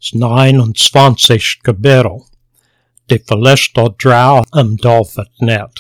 29. Kapitel. De Philister drouw David net.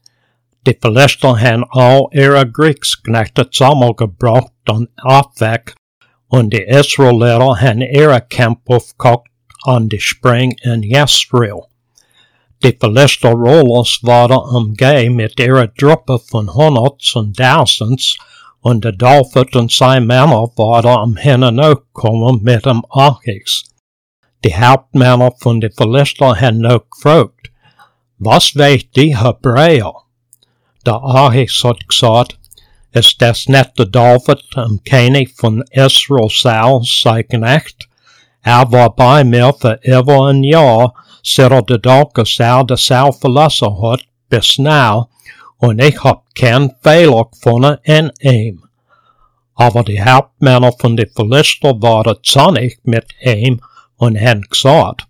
De Philister han al ihre Kriegsknechte zusammengebracht an Afweg, und die Israeliter han ihre Camp aufgekocht an die Spring in Jezreel. Die Philister rollers waren umgeben mit ihrer Truppe von Hunderts und Tausends, und der David und seine Männer waren hineingekommen mit dem Achis. Die Hauptmänner von den Philister haben noch gefragt, was weet die Hebräer? Der Achis hat gesagt, ist das nicht der David, König von Israel selbst, sein Knecht? War bei mir für über ein Jahr, seit der Tag, der Saul verlassen hat, bis now, und ich hab keinen Fehler gefunden in ihm. Aber die Hauptmänner von den Philister waren zornig mit ihm und haben gesagt,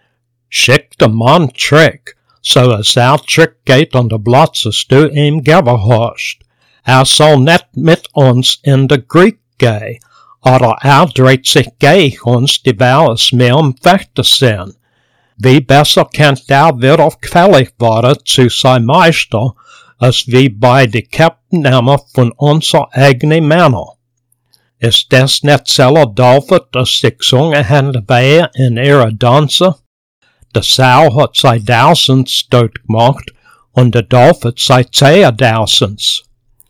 schick den Mann zurück, so zurückgeht an der Platz, das du ihm gegeben hast. Soll nicht mit uns in den Krieg gehen, oder dreht sich gegen uns, die wir es mehr im Fechten sind. Wie besser kann wieder gefällig werden zu sein Meister, als wie bei den Captainnehmer von unser eigenen Männern. Ist das nicht selber David, das sie gesungen haben dabei in ihrer Danse? Der Saul hat sei Tausends dort gemacht, und der David sei 10.000.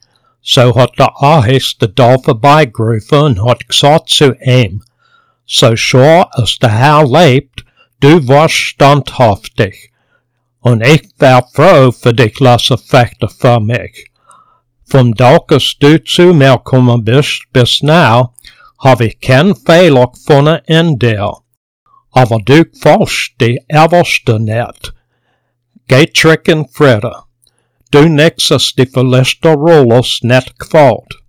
So hat der Achis der David beigerufen und hat gesagt zu ihm, so sure als der Herr lebt, du warst standhaftig, und ich wär froh für dich lassen fechten für mich. Vom Tag, als du zu mir gekommen bist, bis now, hab ich keinen Fehler gefunden in dir. Aber du gefällst die Äverste nicht. Geh zurück in Friede. Du nix, als die Philister Rollers nicht gefällt.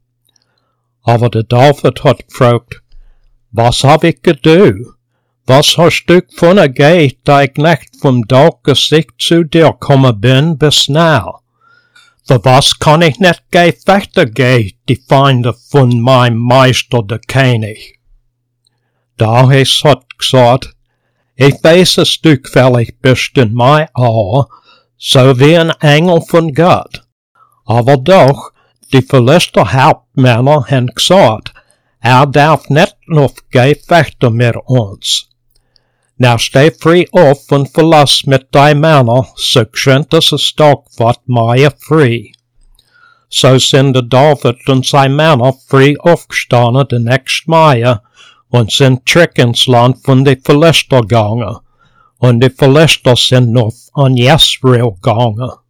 Aber der David hat gefragt, was hab ich getan? Was hast du gefunden, geh, dein Knecht vom Tag, als ich zu dir gekommen bin, bis now? Für was kann ich nicht fechten gehen, die Feinde von meinem Meister, der König? Der Achis hat gesagt, ich weiß, dass du gefällig bist in mein Auge, so wie ein Engel von Gott. Aber doch, die Philister Hauptmänner haben gesagt, darf nicht noch fechten mit uns. Now steh frei auf und verlass mit deinen Männern, so schön dass es Tag wird, mehr frei. So sind der David und seine Männer frei aufgestanden den nächsten Mai und sind zurück ins Land von den Philister gegangen, und die Philister sind noch an Jezreel gegangen.